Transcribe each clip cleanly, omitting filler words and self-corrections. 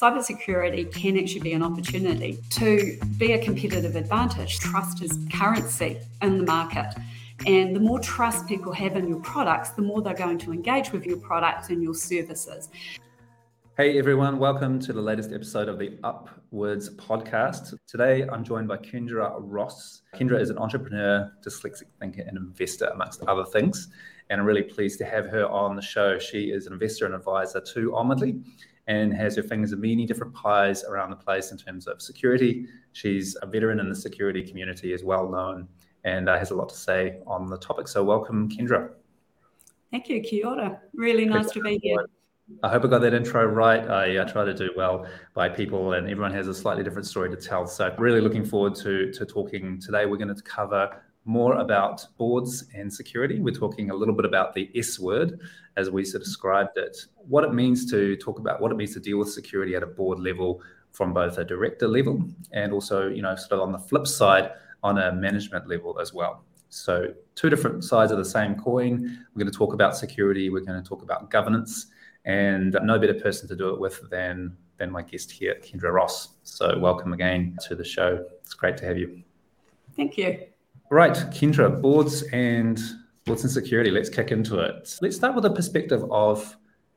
cybersecurity can actually be an opportunity to be a competitive advantage. Trust is currency in the market. And the more trust people have in your products, the more they're going to engage with your products and your services. Hey everyone, welcome to the latest episode of the Upwards podcast. Today I'm joined by Kendra Ross. Kendra is an entrepreneur, dyslexic thinker and investor amongst other things. And I'm really pleased to have her on the show. She is an investor and advisor to Omidly and has her fingers in many different pies around the place in terms of security. She's a veteran in the security community, is well known, and has a lot to say on the topic. So welcome, Kendra. Thank you, kia ora. Really nice to be here. I hope I got that intro right. I try to do well by people, and everyone has a slightly different story to tell. So really looking forward to talking today. We're going to cover more about boards and security. We're talking a little bit about the S word, as we sort of described it, what it means to talk about what it means to deal with security at a board level from both a director level and also, sort of on the flip side, on a management level as well. So two different sides of the same coin. We're going to talk about security. We're going to talk about governance. And no better person to do it with than my guest here, Kendra Ross. So welcome again to the show. It's great to have you. Thank you. Right, Kendra, boards and security. Let's kick into it. Let's start with the perspective of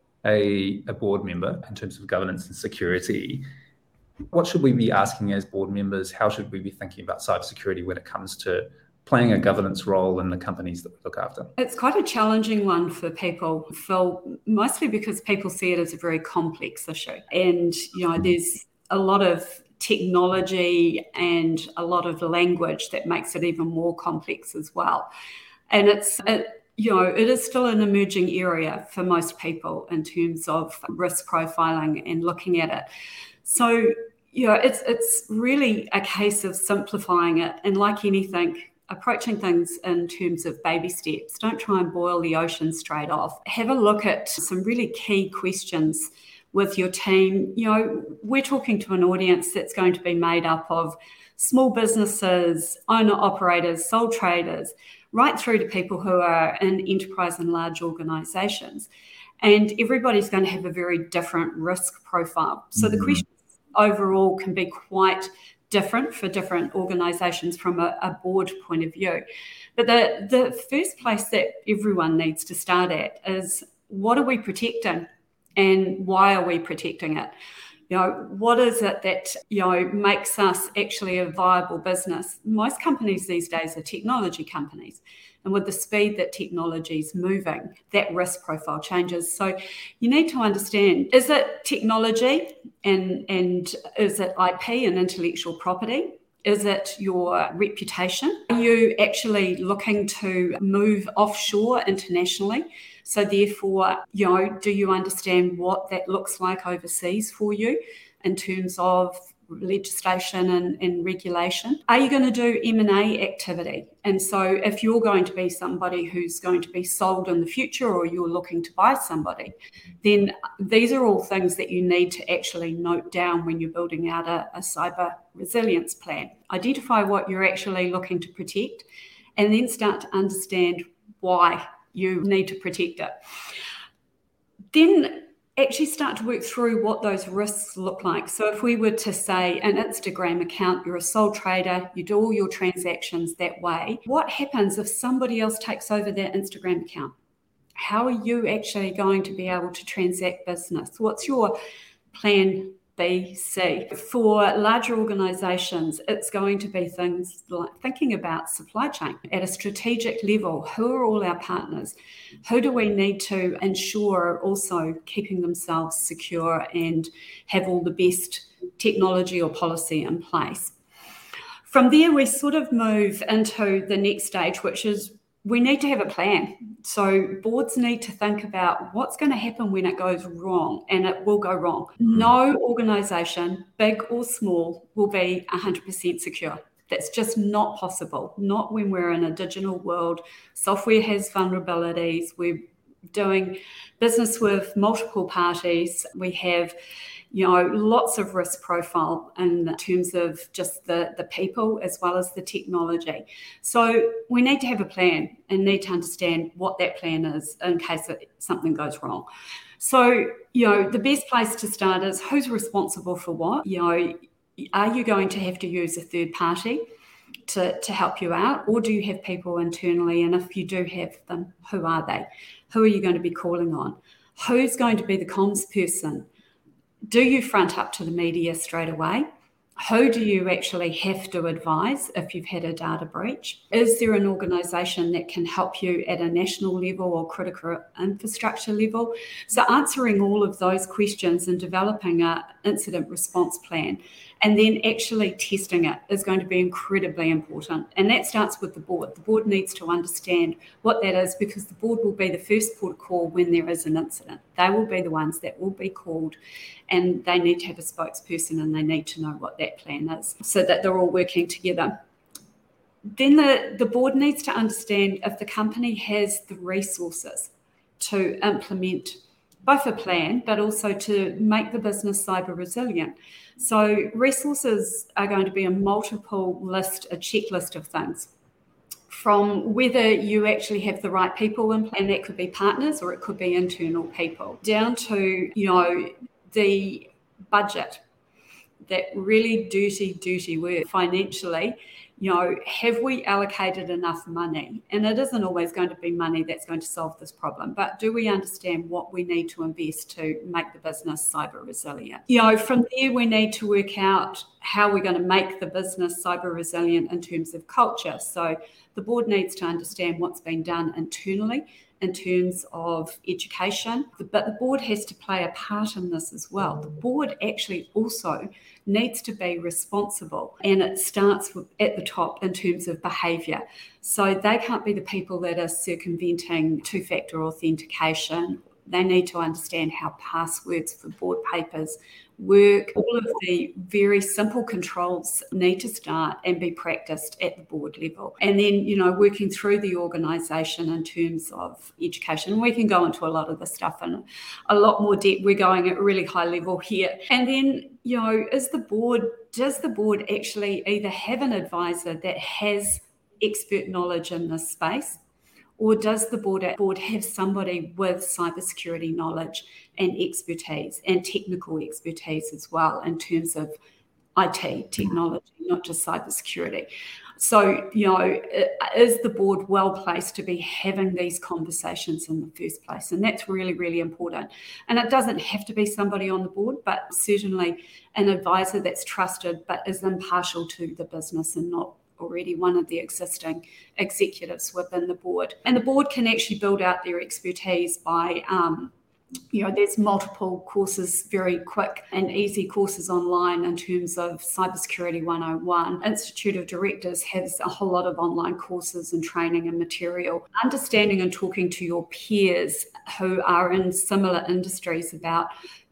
a board member in terms of governance and security. What should we be asking as board members? How should we be thinking about cybersecurity when it comes to playing a governance role in the companies that we look after? It's quite a challenging one for people, Phil, mostly because people see it as a very complex issue. And, there's a lot of technology and a lot of language that makes it even more complex as well. And it is still an emerging area for most people in terms of risk profiling and looking at it. So, it's really a case of simplifying it. And like anything, approaching things in terms of baby steps. Don't try and boil the ocean straight off. Have a look at some really key questions with your team. We're talking to an audience that's going to be made up of small businesses, owner-operators, sole traders, right through to people who are in enterprise and large organisations. And everybody's going to have a very different risk profile. So the questions overall can be quite different for different organisations from a board point of view. But the first place that everyone needs to start at is, what are we protecting and why are we protecting it? What is it that, makes us actually a viable business? Most companies these days are technology companies. And with the speed that technology is moving, that risk profile changes. So you need to understand, is it technology and is it IP and intellectual property? Is it your reputation? Are you actually looking to move offshore internationally? So therefore, do you understand what that looks like overseas for you in terms of legislation and regulation? Are you going to do M&A activity? And so if you're going to be somebody who's going to be sold in the future, or you're looking to buy somebody, then these are all things that you need to actually note down when you're building out a cyber resilience plan. Identify what you're actually looking to protect, and then start to understand why you need to protect it. Then actually start to work through what those risks look like. So if we were to say an Instagram account, you're a sole trader, you do all your transactions that way, what happens if somebody else takes over that Instagram account? How are you actually going to be able to transact business? What's your plan B, C? For larger organisations, it's going to be things like thinking about supply chain at a strategic level. Who are all our partners? Who do we need to ensure are also keeping themselves secure and have all the best technology or policy in place? From there, we sort of move into the next stage, which is we need to have a plan. So boards need to think about what's going to happen when it goes wrong, and it will go wrong. No organisation, big or small, will be 100% secure. That's just not possible. Not when we're in a digital world. Software has vulnerabilities. We're doing business with multiple parties. We have lots of risk profile in terms of just the people as well as the technology. So we need to have a plan and need to understand what that plan is in case something goes wrong. So, the best place to start is who's responsible for what? Are you going to have to use a third party to help you out, or do you have people internally? And if you do have them, who are they? Who are you going to be calling on? Who's going to be the comms person? Do you front up to the media straight away? Who do you actually have to advise if you've had a data breach? Is there an organisation that can help you at a national level or critical infrastructure level? So answering all of those questions and developing an incident response plan and then actually testing it is going to be incredibly important. And that starts with the board. The board needs to understand what that is, because the board will be the first port of call when there is an incident. They will be the ones that will be called, and they need to have a spokesperson, and they need to know what that plan is so that they're all working together. Then the board needs to understand if the company has the resources to implement both a plan, but also to make the business cyber resilient. So resources are going to be a multiple list, a checklist of things, from whether you actually have the right people in place, and that could be partners or it could be internal people, down to, the budget, that really dirty work financially. Have we allocated enough money? And it isn't always going to be money that's going to solve this problem, but do we understand what we need to invest to make the business cyber resilient? From there, we need to work out how we're going to make the business cyber resilient in terms of culture. So the board needs to understand what's been done internally in terms of education, but the board has to play a part in this as well. The board actually also needs to be responsible, and it starts at the top in terms of behaviour. So they can't be the people that are circumventing two-factor authentication. They need to understand how passwords for board papers work. All of the very simple controls need to start and be practiced at the board level. And then, working through the organisation in terms of education. We can go into a lot of the stuff in a lot more depth. We're going at really high level here. And then, does the board actually either have an advisor that has expert knowledge in this space, or does the board have somebody with cybersecurity knowledge and expertise and technical expertise as well in terms of IT technology, not just cybersecurity? So, is the board well placed to be having these conversations in the first place? And that's really, really important. And it doesn't have to be somebody on the board, but certainly an advisor that's trusted but is impartial to the business and not already one of the existing executives within the board. And the board can actually build out their expertise by there's multiple courses, very quick and easy courses online in terms of Cybersecurity 101. Institute of Directors has a whole lot of online courses and training and material. Understanding and talking to your peers who are in similar industries about,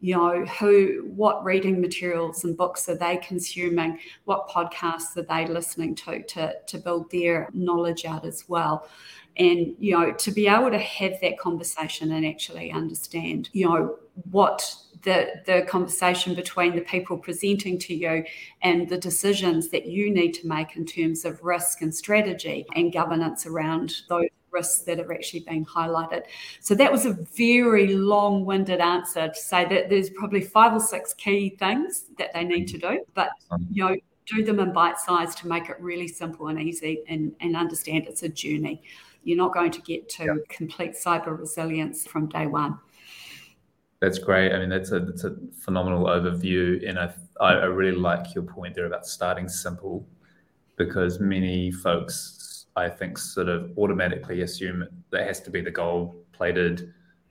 what reading materials and books are they consuming, what podcasts are they listening to build their knowledge out as well. And, to be able to have that conversation and actually understand, what the conversation between the people presenting to you and the decisions that you need to make in terms of risk and strategy and governance around those risks that are actually being highlighted. So that was a very long-winded answer to say that there's probably 5 or 6 key things that they need to do, but, do them in bite size to make it really simple and easy and understand it's a journey. You're not going to get to complete cyber resilience from day one. That's great. I mean, that's a phenomenal overview. And I really like your point there about starting simple, because many folks, I think, sort of automatically assume that has to be the gold-plated,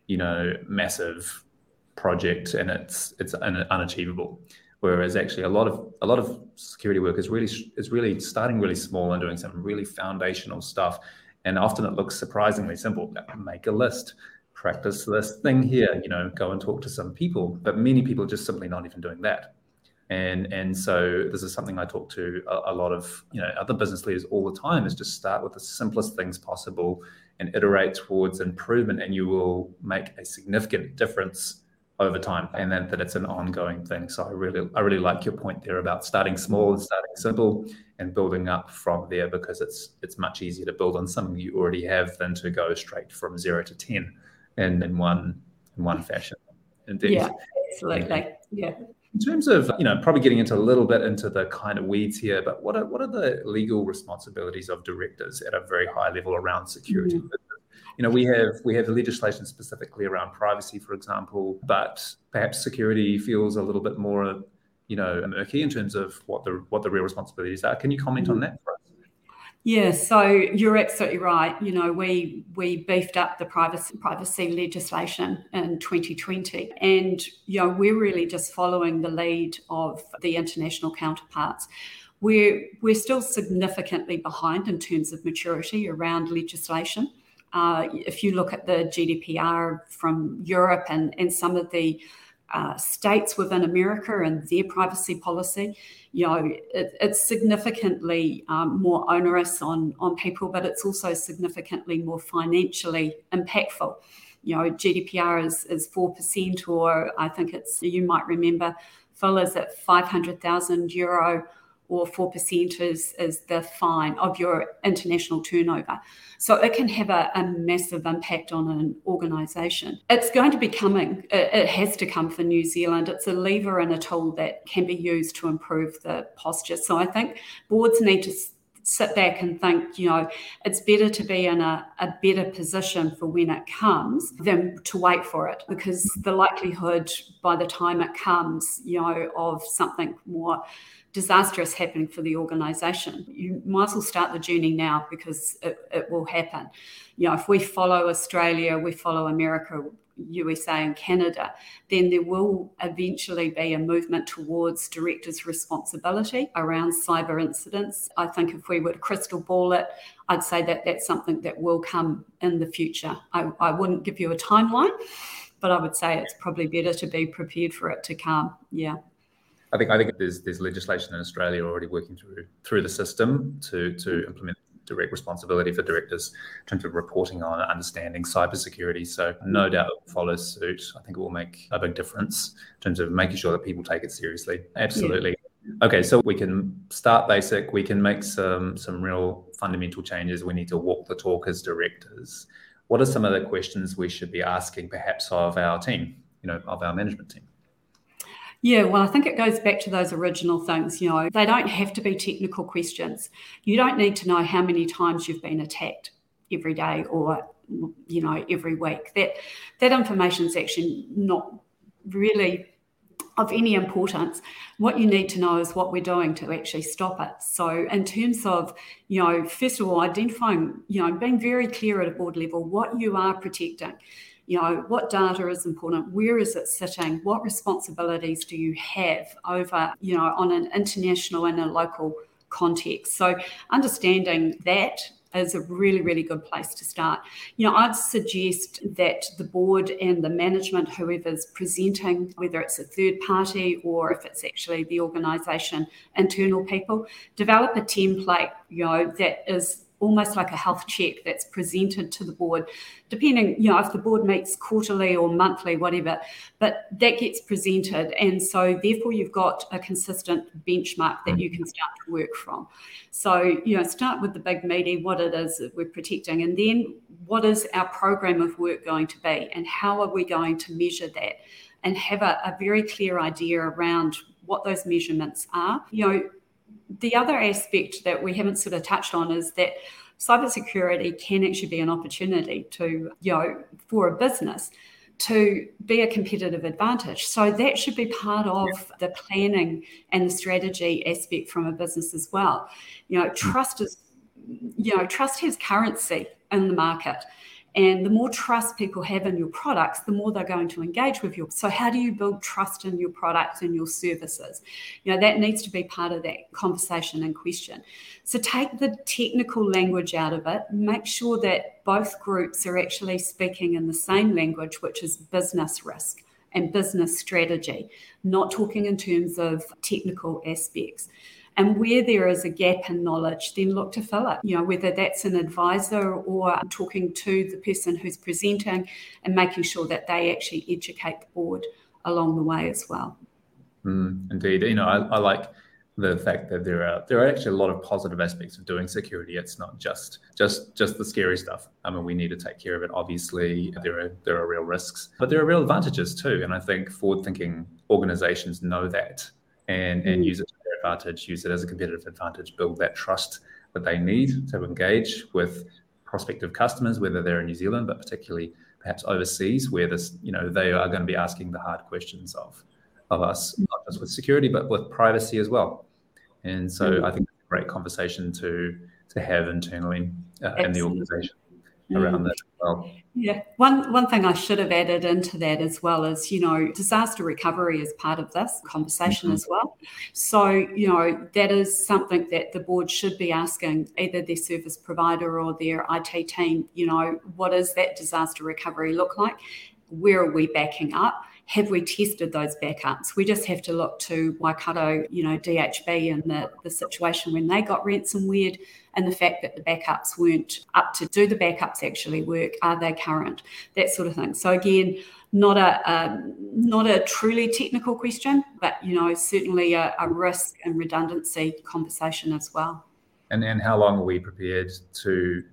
massive project, and it's unachievable. Whereas actually a lot of security work is really starting really small and doing some really foundational stuff. And often it looks surprisingly simple. Make a list, practice this thing here, go and talk to some people. But many people just simply not even doing that. And so this is something I talk to a lot of other business leaders all the time, is just start with the simplest things possible and iterate towards improvement, and you will make a significant difference over time, and then that it's an ongoing thing. So I really like your point there about starting small and starting simple and building up from there, because it's much easier to build on something you already have than to go straight from 0 to 10 in one fashion. indeed. Yeah, absolutely. Yeah. In terms of, probably getting into a little bit into the kind of weeds here, but what are the legal responsibilities of directors at a very high level around security? We have legislation specifically around privacy, for example, but perhaps security feels a little bit more, murky in terms of what the real responsibilities are. Can you comment on that for us? Yeah, so you're absolutely right. We beefed up the privacy legislation in 2020, and we're really just following the lead of the international counterparts. We're still significantly behind in terms of maturity around legislation. If you look at the GDPR from Europe and some of the states within America and their privacy policy, it's significantly more onerous on people, but it's also significantly more financially impactful. GDPR is 4%, or I think you might remember, Phil, is at €500,000 or 4% is the fine of your international turnover. So it can have a massive impact on an organisation. It's going to be coming. It has to come for New Zealand. It's a lever and a tool that can be used to improve the posture. So I think boards need to sit back and think, it's better to be in a better position for when it comes than to wait for it, because the likelihood by the time it comes, of something more disastrous happening for the organisation, you might as well start the journey now, because it will happen. If we follow Australia, we follow America, USA and Canada, then there will eventually be a movement towards directors' responsibility around cyber incidents. I think if we were to crystal ball it, I'd say that that's something that will come in the future. I wouldn't give you a timeline, but I would say it's probably better to be prepared for it to come. Yeah. I think there's legislation in Australia already working through the system to implement direct responsibility for directors in terms of reporting on and understanding cybersecurity. So no doubt it will follow suit. I think it will make a big difference in terms of making sure that people take it seriously. Absolutely. Yeah. Okay, so we can start basic. We can make some real fundamental changes. We need to walk the talk as directors. What are some of the questions we should be asking, perhaps, of our team, of our management team? Yeah, well, I think it goes back to those original things. They don't have to be technical questions. You don't need to know how many times you've been attacked every day or, every week. That information is actually not really of any importance. What you need to know is what we're doing to actually stop it. So in terms of, first of all, identifying, being very clear at a board level what you are protecting. What data is important? Where is it sitting? What responsibilities do you have over, on an international and a local context? So understanding that is a really, really good place to start. I'd suggest that the board and the management, whoever's presenting, whether it's a third party or if it's actually the organisation, internal people, develop a template, that is almost like a health check that's presented to the board, depending, if the board meets quarterly or monthly, whatever, but that gets presented. And so therefore you've got a consistent benchmark that you can start to work from. So, start with the big meaty, what it is that we're protecting, and then what is our program of work going to be and how are we going to measure that, and have a very clear idea around what those measurements are. The other aspect that we haven't sort of touched on is that cybersecurity can actually be an opportunity to, for a business to be a competitive advantage. So that should be part of the planning and the strategy aspect from a business as well. Trust has currency in the market. And the more trust people have in your products, the more they're going to engage with you. So how do you build trust in your products and your services? That needs to be part of that conversation and question. So take the technical language out of it. Make sure that both groups are actually speaking in the same language, which is business risk and business strategy, not talking in terms of technical aspects. And where there is a gap in knowledge, then look to fill it, whether that's an advisor or talking to the person who's presenting and making sure that they actually educate the board along the way as well. Indeed. I like the fact that there are actually a lot of positive aspects of doing security. It's not just the scary stuff. I mean, we need to take care of it. Obviously, there are real risks, but there are real advantages too. And I think forward-thinking organizations know that and use it to their advantage, use it as a competitive advantage, build that trust that they need to engage with prospective customers, whether they're in New Zealand, but particularly perhaps overseas, where they are going to be asking the hard questions of us, not just with security, but with privacy as well. And so I think it's a great conversation to have internally in the organization around that as well. Yeah. One thing I should have added into that as well is, disaster recovery is part of this conversation as well. So, that is something that the board should be asking either their service provider or their IT team, what does that disaster recovery look like? Where are we backing up? Have we tested those backups? We just have to look to Waikato, DHB and the situation when they got ransomware, and the fact that the backups weren't up to do the backups actually work. Are they current? That sort of thing. So again, not a truly technical question, but certainly a risk and redundancy conversation as well. And how long are we prepared to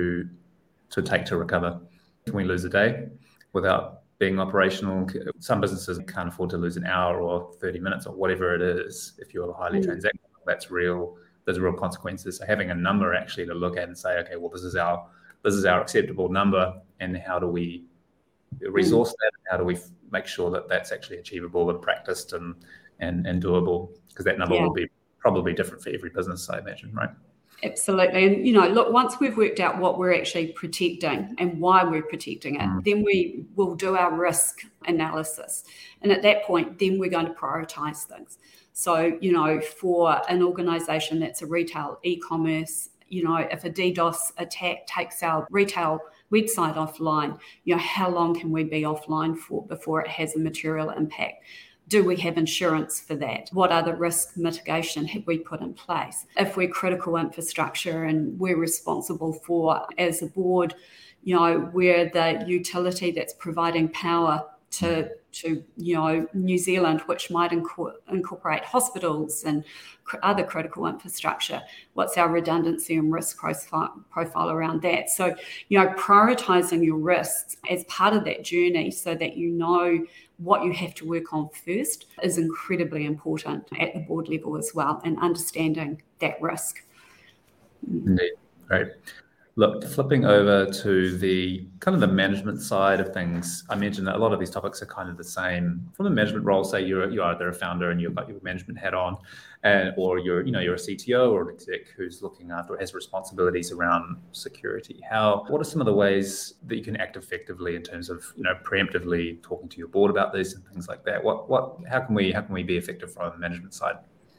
take to recover? Can we lose a day without being operational? Some businesses can't afford to lose an hour or 30 minutes or whatever it is. If you're highly transactional, there's real consequences. So having a number actually to look at and say, okay, well, this is our acceptable number, and how do we resource that? How do we make sure that that's actually achievable and practiced and doable? Because that number will be probably different for every business, I imagine, right? Absolutely. And, look, once we've worked out what we're actually protecting and why we're protecting it, then we will do our risk analysis. And at that point, then we're going to prioritize things. So, for an organization that's a retail e-commerce, if a DDoS attack takes our retail website offline, how long can we be offline for before it has a material impact? Do we have insurance for that? What other risk mitigation have we put in place? If we're critical infrastructure and we're responsible for, as a board, we're the utility that's providing power to New Zealand, which might incorporate hospitals and other critical infrastructure. What's our redundancy and risk profile around that? So, prioritising your risks as part of that journey so that you know what you have to work on first is incredibly important at the board level as well, and understanding that risk. Indeed. Great. Look, flipping over to the kind of the management side of things, I mentioned that a lot of these topics are kind of the same. From a management role, say you're either a founder and you've got your management hat on, or you're a CTO or an exec who's looking after or has responsibilities around security. What are some of the ways that you can act effectively in terms of preemptively talking to your board about this and things like that? How can we be effective from the management side?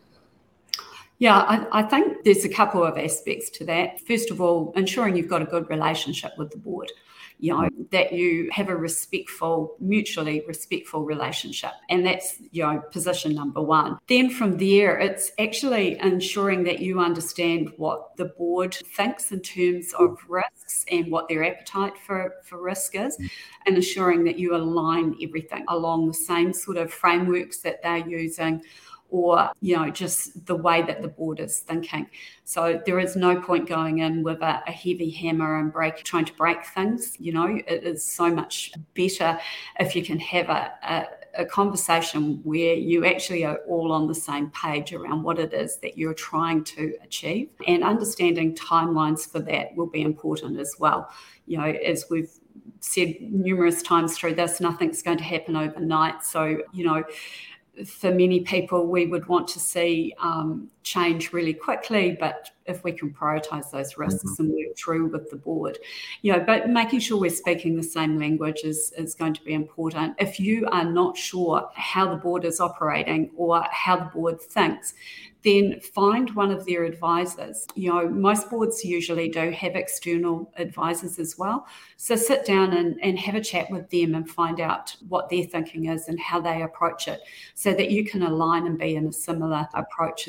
Yeah, I think there's a couple of aspects to that. First of all, ensuring you've got a good relationship with the board, that you have a mutually respectful relationship. And that's, position number one. Then from there, it's actually ensuring that you understand what the board thinks in terms of risks and what their appetite for risk is, and ensuring that you align everything along the same sort of frameworks that they're using, or, just the way that the board is thinking. So there is no point going in with a heavy hammer and trying to break things. It is so much better if you can have a conversation where you actually are all on the same page around what it is that you're trying to achieve. And understanding timelines for that will be important as well. As we've said numerous times through this, nothing's going to happen overnight. So, for many people, we would want to see change really quickly, but if we can prioritise those risks and work through with the board, but making sure we're speaking the same language is going to be important. If you are not sure how the board is operating or how the board thinks, then find one of their advisors. Most boards usually do have external advisors as well. So sit down and have a chat with them and find out what their thinking is and how they approach it, so that you can align and be in a similar approach as well.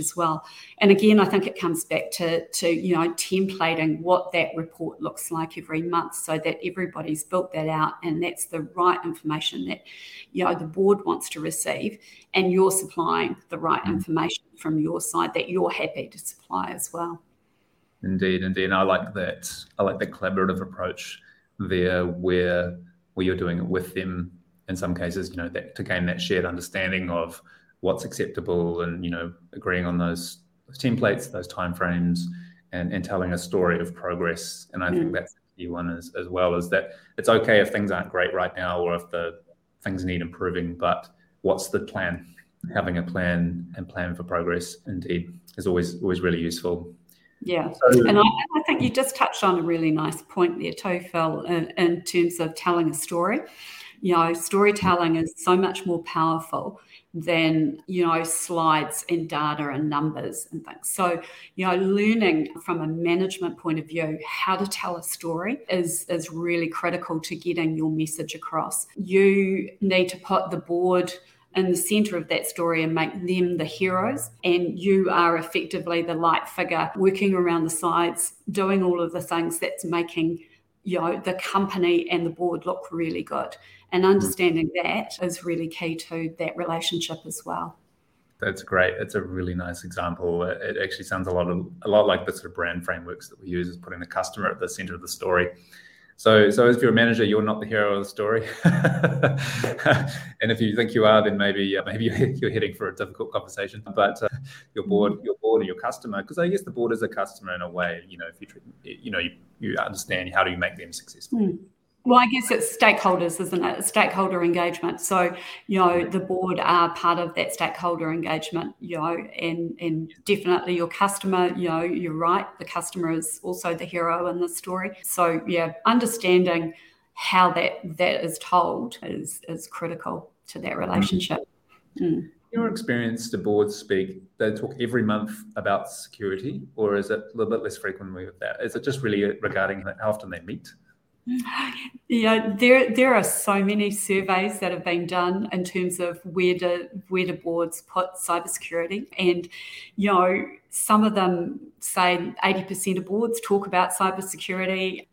well. And again, I think it comes back to templating what that report looks like every month, so that everybody's built that out, and that's the right information that the board wants to receive, and you're supplying the right information from your side that you're happy to supply as well. Indeed. And I like that collaborative approach there, where you're doing it with them in some cases, that to gain that shared understanding of what's acceptable, and agreeing on those templates, those timeframes, and telling a story of progress. And I think that's the key one as well, is that it's okay if things aren't great right now, or if the things need improving, but what's the plan? Having a plan and plan for progress, indeed, is always really useful. Yeah, and I think you just touched on a really nice point there too, Phil, in terms of telling a story. Storytelling is so much more powerful than, slides and data and numbers and things. So, learning from a management point of view how to tell a story is really critical to getting your message across. You need to put the board in the centre of that story and make them the heroes, and you are effectively the light figure working around the sides, doing all of the things that's making the company and the board look really good. And understanding that is really key to that relationship as well. That's great. It's a really nice example. It actually sounds a lot like the sort of brand frameworks that we use, is putting the customer at the centre of the story. So if you're a manager, you're not the hero of the story. And if you think you are, then maybe you're heading for a difficult conversation. But your board and your customer, because I guess the board is a customer in a way. If you understand, how do you make them successful? Well, I guess it's stakeholders, isn't it? Stakeholder engagement. So, the board are part of that stakeholder engagement, and definitely your customer, you're right. The customer is also the hero in this story. So, understanding how that is told is critical to that relationship. In your experience, do boards they talk every month about security, or is it a little bit less frequently with that? Is it just really regarding how often they meet? Yeah, there are so many surveys that have been done in terms of where do boards put cybersecurity, and some of them say 80% of boards talk about cybersecurity,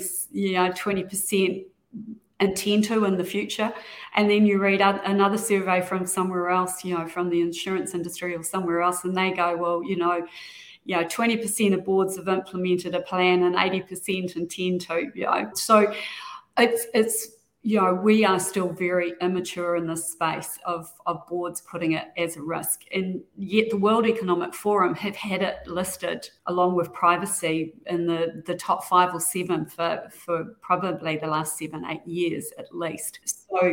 20% intend to in the future, and then you read another survey from somewhere else, from the insurance industry or somewhere else, and they go, well, 20% of boards have implemented a plan and 80% intend to, So it's we are still very immature in this space of boards putting it as a risk. And yet the World Economic Forum have had it listed along with privacy in the top 5 or 7 for probably the last 7-8 years at least. So,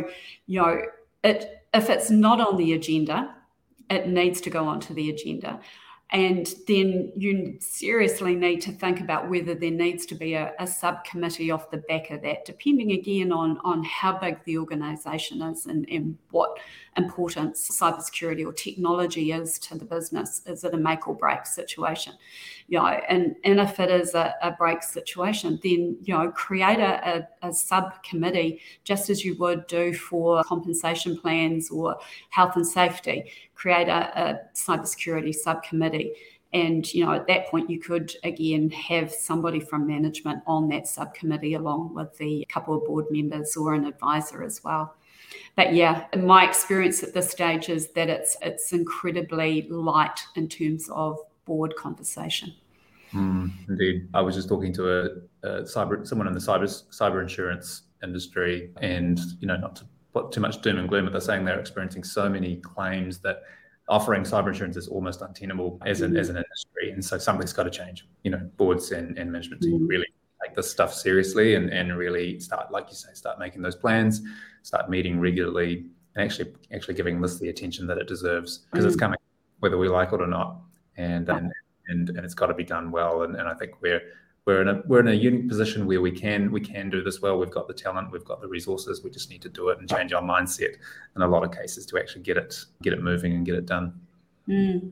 if it's not on the agenda, it needs to go onto the agenda. And then you seriously need to think about whether there needs to be a subcommittee off the back of that, depending again on how big the organisation is and what importance cybersecurity or technology is to the business. Is it a make or break situation? And if it is a break situation, then create a subcommittee, just as you would do for compensation plans or health and safety. Create a cybersecurity subcommittee. And, at that point, you could, again, have somebody from management on that subcommittee along with the couple of board members or an advisor as well. But yeah, my experience at this stage is that it's incredibly light in terms of board conversation. Indeed. I was just talking to someone in the cyber insurance industry, and, not to put too much doom and gloom, but they're saying they're experiencing so many claims that offering cyber insurance is almost untenable as an industry. And so something's got to change. Boards and management team really take this stuff seriously and really start, like you say, start making those plans, start meeting regularly, and actually giving this the attention that it deserves, because it's coming, whether we like it or not. And it's got to be done well. And I think we're in a unique position where we can do this well. We've got the talent, we've got the resources. We just need to do it and change our mindset in a lot of cases to actually get it moving and get it done.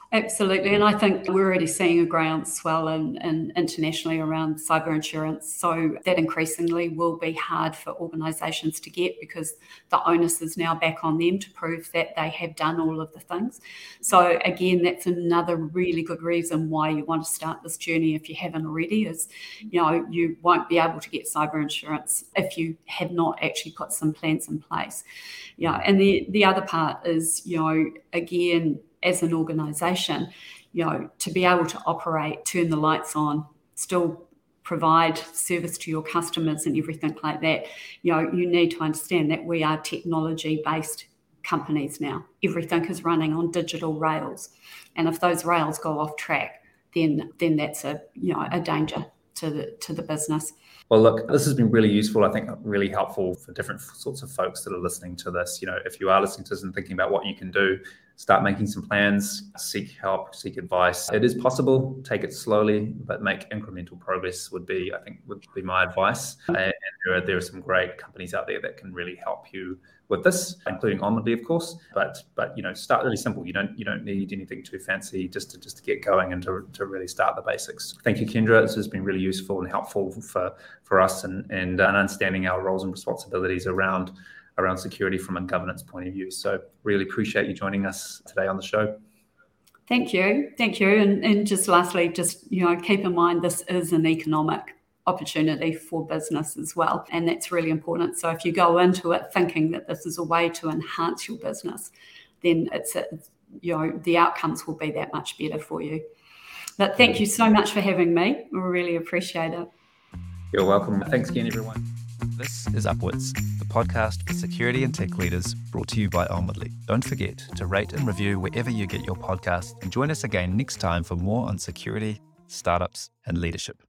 Absolutely. And I think we're already seeing a groundswell in internationally around cyber insurance. So that increasingly will be hard for organisations to get, because the onus is now back on them to prove that they have done all of the things. So again, that's another really good reason why you want to start this journey if you haven't already, is, you won't be able to get cyber insurance if you have not actually put some plans in place. And the other part is, again, as an organisation, to be able to operate, turn the lights on, still provide service to your customers and everything like that, you need to understand that we are technology-based companies now. Everything is running on digital rails. And if those rails go off track, then that's a danger to the business. Well, look, this has been really useful. I think really helpful for different sorts of folks that are listening to this. If you are listening to this and thinking about what you can do, start making some plans, seek help, seek advice. It is possible. Take it slowly, but make incremental progress would be my advice. And there are some great companies out there that can really help you with this, including Onwardly, of course. But start really simple. You don't need anything too fancy just to get going and to really start the basics. Thank you, Kendra. This has been really useful and helpful for us and understanding our roles and responsibilities around security from a governance point of view. So really appreciate you joining us today on the show. Thank you. And just lastly, keep in mind this is an economic opportunity for business as well. And that's really important. So if you go into it thinking that this is a way to enhance your business, then the outcomes will be that much better for you. But thank you so much for having me. We really appreciate it. You're welcome. Thanks again, everyone. This is Upwards, the podcast for security and tech leaders, brought to you by Onwardly. Don't forget to rate and review wherever you get your podcasts, and join us again next time for more on security, startups, and leadership.